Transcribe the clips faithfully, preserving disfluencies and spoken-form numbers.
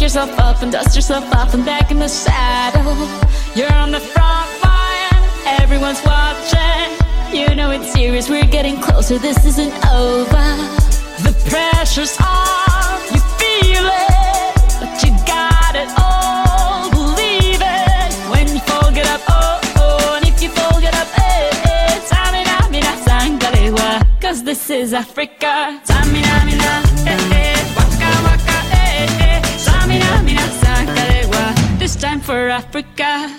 yourself up and dust yourself off and back in the saddle. You're on the front line, everyone's watching. You know it's serious, we're getting closer, this isn't over. The pressure's on, you feel it, but you got it all, believe it. When you fall, get up, oh, oh, and if you fall, get up, eh, eh. Samina, mina, sangalewa, cause this is Africa. Samina, mina, eh, eh, waka, waka, eh, eh. Samina, mina, sangalewa, this time for Africa.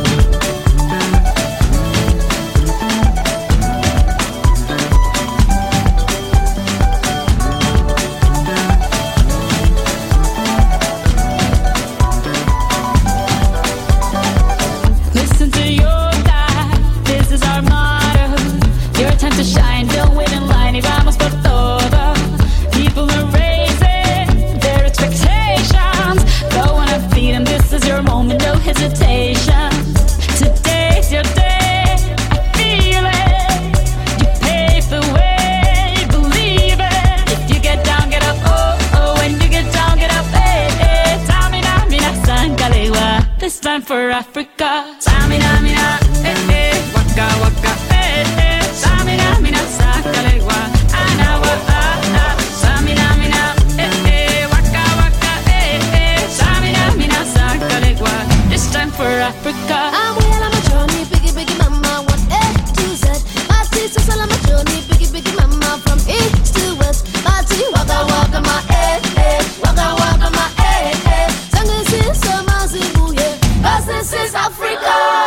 To shine, don't wait in line, y vamos por todo. People are raising their expectations. Go on and feed them, this is your moment, no hesitation. Today's your day, I feel it. You pave the way, believe it. If you get down, get up, oh, oh. When you get down, get up, eh, eh. Samina, mina, sangalewa, this time for Africa. Samina, mina, eh, eh. Waka, waka, eh, eh. Samina, mina, sangalewa, anawa, ah, ah. Samina, mina, eh, eh. Waka, waka, eh, eh. Samina, mina, sangalewa, this time for Africa. I'm well on my journey, biggie, biggie mama, one A to Z. My sister's all on my journey, biggie, biggie mama, from east to west. My tea, waka, waka, my eh, eh. Waka, waka, my eh, eh. Sangin' sin, so my zibu, yeah. 'Cause this is Africa.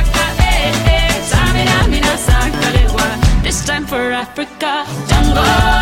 For Africa, jungle.